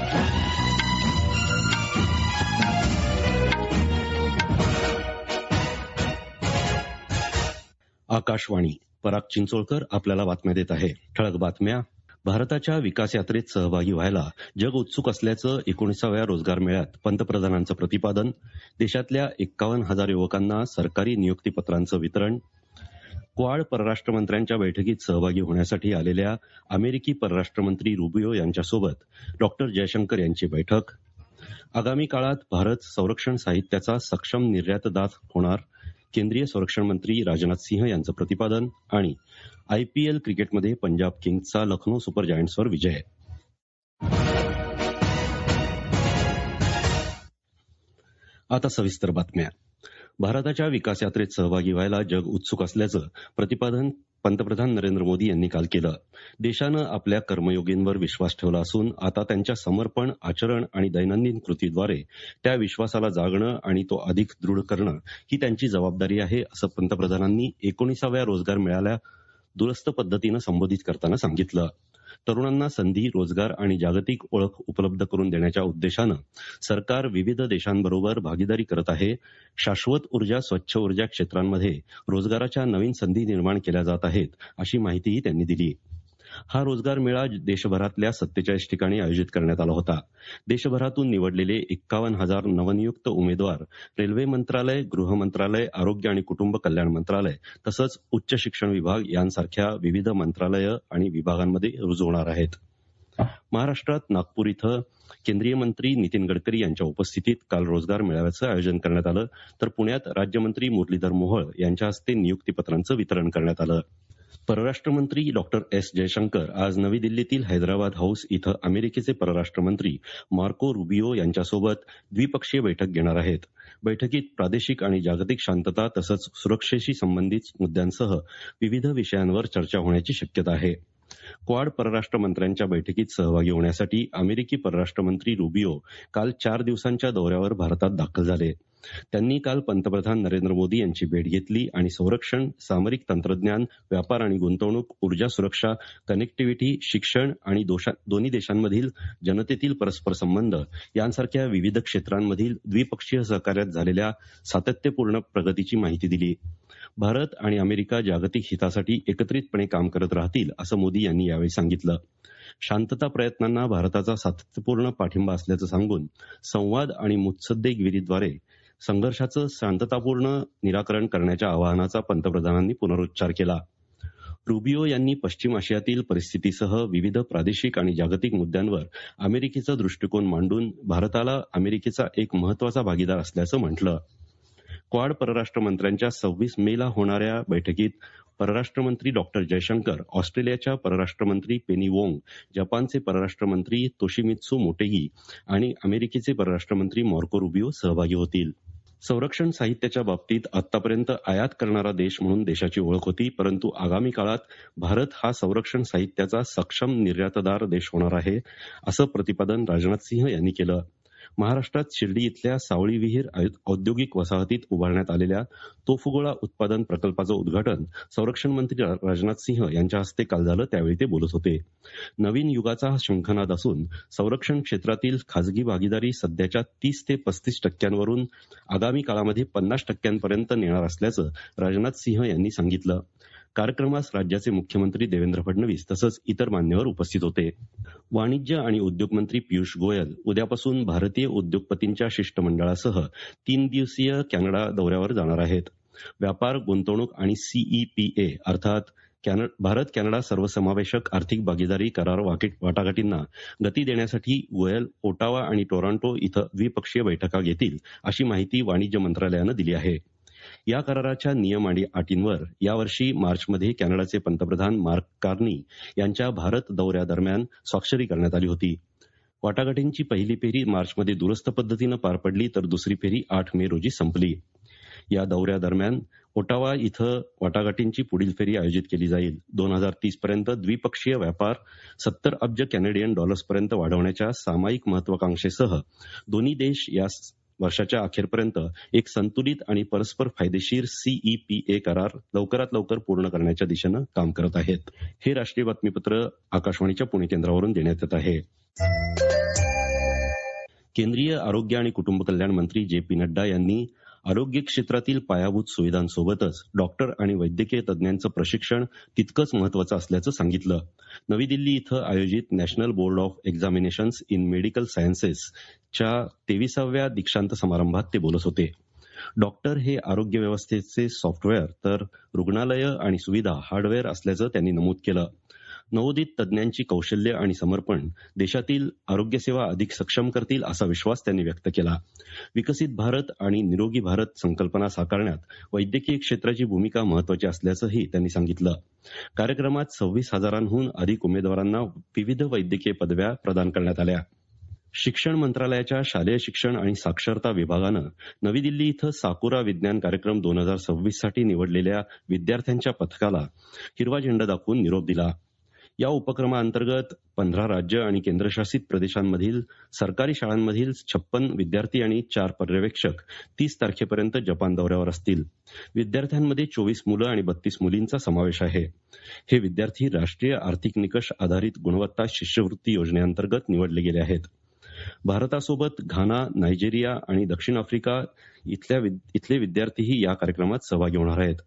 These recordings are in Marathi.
आकाशवाणी. पराग चिंचोळकर आपल्याला बातम्या देत आहे. ठळक बातम्या. भारताच्या विकास यात्रेत सहभागी व्हायला जग उत्सुक असल्याचं 19व्या रोजगार मेळ्यात पंतप्रधानांचं प्रतिपादन. देशातल्या 51,000 युवकांना सरकारी नियुक्तीपत्रांचं वितरण. क्वाड परराष्ट्र मंत्र्यांच्या बैठकीत सहभागी होण्यासाठी आलेल्या अमेरिकी परराष्ट्र मंत्री रुबियो यांच्यासोबत डॉक्टर जयशंकर यांची बैठक. आगामी काळात भारत संरक्षण साहित्याचा सक्षम निर्यातदार होणार, केंद्रीय संरक्षण मंत्री राजनाथ सिंह यांचं प्रतिपादन. आणि आयपीएल क्रिकेटमध्ये पंजाब किंग्सचा लखनौ सुपर जायंट्सवर विजय. आता सविस्तर बातम्या. भारताच्या विकास यात्रेत सहभागी व्हायला जग उत्सुक असल्याचं प्रतिपादन पंतप्रधान नरेंद्र मोदी यांनी काल केलं. देशानं आपल्या कर्मयोगींवर विश्वास ठेवला असून आता त्यांच्या समर्पण, आचरण आणि दैनंदिन कृतीद्वारे त्या विश्वासाला जागणं आणि तो अधिक दृढ करणं ही त्यांची जबाबदारी आहे, असं पंतप्रधानांनी 19व्या रोजगार मेळ्याला दूरस्थ पद्धतीनं संबोधित करताना सांगितलं. तरुणांना संधी, रोजगार आणि जागतिक ओळख उपलब्ध करून देण्याच्या उद्देशानं सरकार विविध देशांबरोबर भागीदारी करत आहे. शाश्वत ऊर्जा, स्वच्छ ऊर्जा क्षेत्रांमध्ये रोजगाराच्या नवीन संधी निर्माण केल्या जात आहेत, अशी माहितीही त्यांनी दिली. हा रोजगार मेळा देशभरातल्या 47 ठिकाणी आयोजित करण्यात आला होता. देशभरातून निवडलेले 51,000 नवनियुक्त उमेदवार रेल्वे मंत्रालय, गृह मंत्रालय, आरोग्य आणि कुटुंब कल्याण मंत्रालय तसंच उच्च शिक्षण विभाग यांसारख्या विविध मंत्रालयं आणि विभागांमध्ये रुजू होणार आहेत. महाराष्ट्रात नागपूर इथं केंद्रीय मंत्री नितीन गडकरी यांच्या उपस्थितीत काल रोजगार मेळाव्याचं आयोजन करण्यात आलं, तर पुण्यात राज्यमंत्री मुरलीधर मोहोळ यांच्या हस्ते नियुक्तीपत्रांचं वितरण करण्यात आलं. परराष्ट्र मंत्री डॉक्टर एस जयशंकर आज नवी दिल्लीतील हैदराबाद हाऊस इथं अमेरिकेचे परराष्ट्र मंत्री मार्को रुबियो यांच्यासोबत द्विपक्षीय बैठक घेणार आहेत. बैठकीत प्रादेशिक आणि जागतिक शांतता तसंच सुरक्षेशी संबंधित मुद्द्यांसह विविध विषयांवर चर्चा होण्याची शक्यता आहे. क्वाड परराष्ट्र मंत्र्यांच्या बैठकीत सहभागी होण्यासाठी अमेरिकी परराष्ट्र मंत्री रुबियो काल 4 दिवसांच्या दौऱ्यावर भारतात दाखल झाले. त्यांनी काल पंतप्रधान नरेंद्र मोदी यांची भेट घेतली आणि संरक्षण, सामरिक तंत्रज्ञान, व्यापार आणि गुंतवणूक, ऊर्जा सुरक्षा, कनेक्टिव्हिटी, शिक्षण आणि दोन्ही देशांमधील जनतेतील परस्पर संबंध यांसारख्या विविध क्षेत्रांमधील द्विपक्षीय सहकार्यात झालेल्या सातत्यपूर्ण प्रगतीची माहिती दिली. भारत आणि अमेरिका जागतिक हितासाठी एकत्रितपणे काम करत राहतील, असं मोदी यांनी यावेळी सांगितलं. शांतता प्रयत्नांना भारताचा सातत्यपूर्ण पाठिंबा असल्याचं सांगून संवाद आणि मुत्सद्देगिरीद्वारे संघर्षाचं शांततापूर्ण निराकरण करण्याच्या आवाहनाचा पंतप्रधानांनी पुनरुच्चार केला. रुबियो यांनी पश्चिम आशियातील परिस्थितीसह विविध प्रादेशिक आणि जागतिक मुद्द्यांवर अमेरिकेचा दृष्टिकोन मांडून भारताला अमेरिकेचा एक महत्वाचा भागीदार असल्याचं म्हटलं. क्वाड परराष्ट्र मंत्र्यांच्या 26 मेला होणाऱ्या बैठकीत परराष्ट्र मंत्री डॉक्टर जयशंकर, ऑस्ट्रेलियाच्या परराष्ट्र मंत्री पेनी वोंग, जपानचे परराष्ट्र मंत्री तोशिमित्सू मोटेगी आणि अमेरिकेचे परराष्ट्र मंत्री मार्को रुबियो सहभागी होतील. संरक्षण साहित्याच्या बाबतीत आतापर्यंत आयात करणारा देश म्हणून देशाची ओळख होती, परंतु आगामी काळात भारत हा संरक्षण साहित्याचा सक्षम निर्यातदार देश होणार आहे, असं प्रतिपादन राजनाथ सिंह यांनी केलं. महाराष्ट्रात शिर्डी इथल्या सावळी विहीर औद्योगिक वसाहतीत उभारण्यात आलेल्या तोफगोळा उत्पादन प्रकल्पाचं उद्घाटन संरक्षण मंत्री राजनाथ सिंह यांच्या हस्ते काल झालं, त्यावेळी ते बोलत होते. नवीन युगाचा हा शंखनाद असून संरक्षण क्षेत्रातील खासगी भागीदारी सध्याच्या 30 ते 35% आगामी काळामध्ये 50% नेणार असल्याचं राजनाथ सिंह यांनी सांगितलं. कार्यक्रमास राज्याचे मुख्यमंत्री देवेंद्र फडणवीस तसंच इतर मान्यवर उपस्थित होते. वाणिज्य आणि उद्योग मंत्री पियुष गोयल उद्यापासून भारतीय उद्योगपतींच्या शिष्टमंडळासह 3 दिवसीय कॅनडा दौऱ्यावर जाणार आहेत. व्यापार, गुंतवणूक आणि सीईपीए अर्थात भारत कॅनडा सर्वसमावेशक आर्थिक भागीदारी करार वाटाघाटींना गती देण्यासाठी गोयल ओटावा आणि टोरंटो इथं द्विपक्षीय बैठका घेतील, अशी माहिती वाणिज्य मंत्रालयानं दिली आहे. या कराराच्या नियम आणि अटींवर यावर्षी मार्चमध्ये कॅनडाचे पंतप्रधान मार्क कार्नी यांच्या भारत दौऱ्यादरम्यान स्वाक्षरी करण्यात आली होती. वाटाघाटींची पहिली फेरी मार्चमध्ये दूरस्थ पद्धतीनं पार पडली, तर दुसरी फेरी 8 मे रोजी संपली. या दौऱ्यादरम्यान ओटावा इथं वाटाघाटींची पुढील फेरी आयोजित केली जाईल. 2030 पर्यंत द्विपक्षीय व्यापार 70 अब्ज कॅनेडियन डॉलर्सपर्यंत वाढवण्याच्या सामायिक महत्वाकांक्षेसह दोन्ही देश या वर्षाच्या अखेरपर्यंत एक संतुलित आणि परस्पर फायदेशीर सीईपीए करार लवकरात लवकर पूर्ण करण्याच्या दिशेनं काम करत आहेत. हे राष्ट्रीय बातमीपत्र आकाशवाणीच्या पुणे केंद्रावरून देण्यात येत आहे. केंद्रीय आरोग्य आणि कुटुंब कल्याण मंत्री जे.पी. नड्डा यांनी आरोग्य क्षेत्रातील पायाभूत सुविधांसोबतच डॉक्टर आणि वैद्यकीय तज्ज्ञांचं प्रशिक्षण तितकंच महत्वाचं असल्याचं सांगितलं. नवी दिल्ली इथं आयोजित national board of examinations in medical सायन्सेसच्या 23व्या दीक्षांत समारंभात ते बोलत होते. डॉक्टर हे आरोग्य व्यवस्थेचे सॉफ्टवेअर तर रुग्णालयं आणि सुविधा हार्डवेअर असल्याचं त्यांनी नमूद केलं. नवोदित तज्ज्ञांची कौशल्य आणि समर्पण देशातील आरोग्यसेवा अधिक सक्षम करतील असा विश्वास त्यांनी व्यक्त केला. विकसित भारत आणि निरोगी भारत संकल्पना साकारण्यात वैद्यकीय क्षेत्राची भूमिका महत्वाची असल्याचंही त्यांनी सांगितलं. कार्यक्रमात 26,000हून अधिक उमेदवारांना विविध वैद्यकीय पदव्या प्रदान करण्यात आल्या. शिक्षण मंत्रालयाच्या शालेय शिक्षण आणि साक्षरता विभागानं नवी दिल्ली इथं साकुरा विज्ञान कार्यक्रम 2026 साठी निवडलेल्या विद्यार्थ्यांच्या पथकाला हिरवा झेंडा दाखवून निरोप दिला. या उपक्रमाअंतर्गत 15 राज्य आणि केंद्रशासित प्रदेशांमधील सरकारी शाळांमधील 56 विद्यार्थी आणि 4 पर्यवेक्षक 30 तारखेपर्यंत जपान दौऱ्यावर असतील. विद्यार्थ्यांमध्ये 24 मुलं आणि 32 मुलींचा समावेश आहे. हे विद्यार्थी राष्ट्रीय आर्थिक निकष आधारित गुणवत्ता शिष्यवृत्ती योजनेअंतर्गत निवडले गेले आहेत. भारतासोबत घाना, नायजेरिया आणि दक्षिण आफ्रिका इथले विद्यार्थीही या कार्यक्रमात सहभागी होणार आहेत.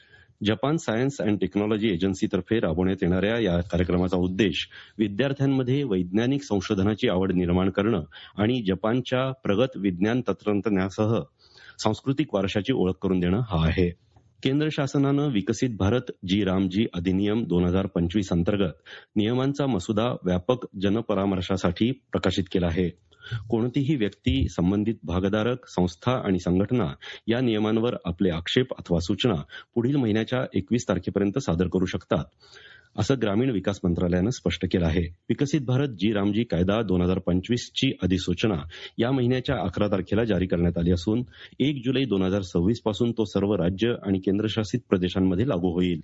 जपान सायन्स अँड टेक्नॉलॉजी एजन्सीतर्फे राबवण्यात येणाऱ्या या कार्यक्रमाचा उद्देश विद्यार्थ्यांमध्ये वैज्ञानिक संशोधनाची आवड निर्माण करणं आणि जपानच्या प्रगत विज्ञान तंत्रज्ञानासह सांस्कृतिक वारशाची ओळख करून देणं हा आहे. केंद्र शासनानं विकसित भारत जी रामजी अधिनियम 2025 अंतर्गत नियमांचा मसुदा व्यापक जनपरामर्शासाठी प्रकाशित केला आहे. कोणतीही व्यक्ती, संबंधित भागधारक, संस्था आणि संघटना या नियमांवर आपले आक्षेप अथवा सूचना पुढील महिन्याच्या 21 तारखेपर्यंत सादर करू शकतात, असं ग्रामीण विकास मंत्रालयानं स्पष्ट केलं आहे. विकसित भारत जी रामजी कायदा 2025 ची अधिसूचना या महिन्याच्या 11 तारखेला जारी करण्यात आली असून 1 जुलै 2026 पासून तो सर्व राज्य आणि केंद्रशासित प्रदेशांमध्ये लागू होईल.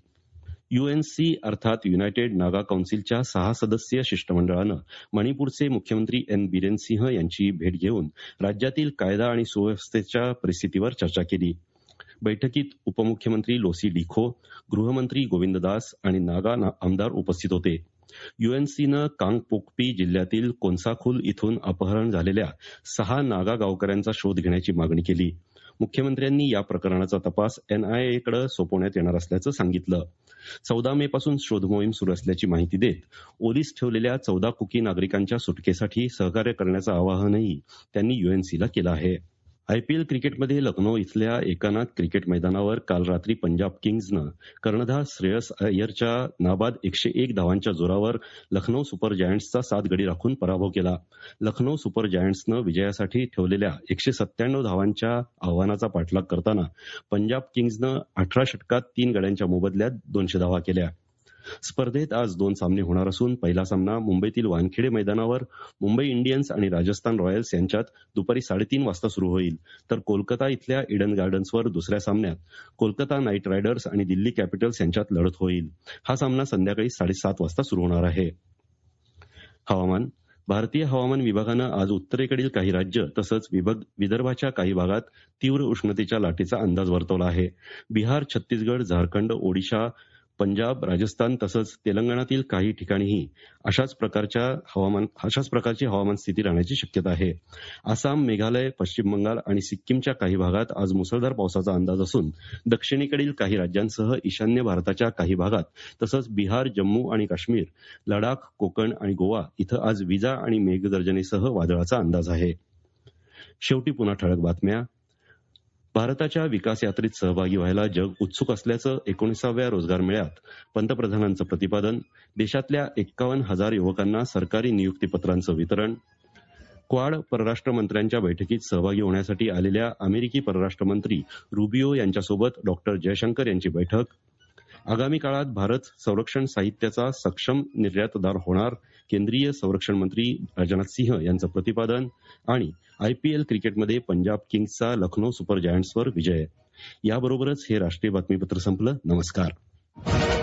UNC अर्थात युनायटेड नागा कौन्सिलच्या 6 सदस्यीय शिष्टमंडळानं मणिपूरचे मुख्यमंत्री एन बिरेन सिंह यांची भेट घेऊन राज्यातील कायदा आणि सुव्यवस्थेच्या परिस्थितीवर चर्चा केली. बैठकीत उपमुख्यमंत्री लोसी डिखो, गृहमंत्री गोविंद दास आणि नागा आमदार उपस्थित होते. UNCनं कांगपोकपी जिल्ह्यातील कोन्साखुल इथून अपहरण झालेल्या 6 नागा गावकऱ्यांचा शोध घेण्याची मागणी केली. मुख्यमंत्र्यांनी या प्रकरणाचा तपास NIA कडे सोपवण्यात येणार असल्याचं सांगितलं. 14 मे पासून शोध मोहीम सुरू असल्याची माहिती देत ओलीस ठेवलेल्या 14 कुकी नागरिकांच्या सुटकेसाठी सहकार्य करण्याचं आवाहनही त्यांनी UNCला केलं आहे. IPL क्रिकेटमध्ये लखनौ इथल्या एकनाथ क्रिकेट मैदानावर काल रात्री पंजाब किंग्जनं कर्णधार श्रेयस अय्यरच्या नाबाद 101 धावांच्या जोरावर लखनौ सुपर जायंट्सचा 7 गडी राखून पराभव केला. लखनौ सुपर जायंट्सनं विजयासाठी ठेवलेल्या 197 धावांच्या आव्हानाचा पाठलाग करताना पंजाब किंग्जनं 18 षटकात 3 गड्यांच्या मोबदल्यात 200 धावा केल्या. स्पर्धेत आज 2 सामने होणार असून पहिला सामना मुंबईतील वानखेडे मैदानावर मुंबई इंडियन्स आणि राजस्थान रॉयल्स यांच्यात दुपारी 3:30 वाजता सुरू होईल, तर कोलकाता इथल्या इडन गार्डन्सवर दुसऱ्या सामन्यात कोलकाता नाईट रायडर्स आणि दिल्ली कॅपिटल्स यांच्यात लढत होईल. हा सामना संध्याकाळी 7:30 वाजता सुरू होणार आहे. हवामान. भारतीय हवामान विभागानं आज उत्तरेकडील काही राज्य तसंच विदर्भाच्या काही भागात तीव्र उष्णतेच्या लाटेचा अंदाज वर्तवला आहे. बिहार, छत्तीसगड, झारखंड, ओडिशा, पंजाब, राजस्थान तसंच तेलंगणातील काही ठिकाणीही अशाच प्रकारची हवामान स्थिती राहण्याची शक्यता आहे. आसाम, मेघालय, पश्चिम बंगाल आणि सिक्कीमच्या काही भागात आज मुसळधार पावसाचा अंदाज असून दक्षिणेकडील काही राज्यांसह ईशान्य भारताच्या काही भागात तसंच बिहार, जम्मू आणि काश्मीर, लडाख, कोकण आणि गोवा इथं आज विजा आणि मेघगर्जनेसह वादळाचा अंदाज आहे. शेवटी पुन्हा ठळक बातम्या. भारताच्या विकास यात्रेत सहभागी व्हायला जग उत्सुक असल्याचं 19व्या रोजगार मेळ्यात पंतप्रधानांचं प्रतिपादन. देशातल्या 51,000 युवकांना सरकारी नियुक्तीपत्रांचं वितरण. क्वाड परराष्ट्र मंत्र्यांच्या बैठकीत सहभागी होण्यासाठी आलेल्या अमेरिकी परराष्ट्र मंत्री रुबियो यांच्यासोबत डॉ. जयशंकर यांची बैठक. आगामी काळात भारत संरक्षण साहित्याचा सक्षम निर्यातदार होणार, केंद्रीय संरक्षण मंत्री राजनाथ सिंह यांचं प्रतिपादन. आणि IPL क्रिकेटमध्ये पंजाब किंग्सचा लखनौ सुपर जायंट्सवर विजय. याबरोबरच हे राष्ट्रीय बातमीपत्र संपलं. नमस्कार.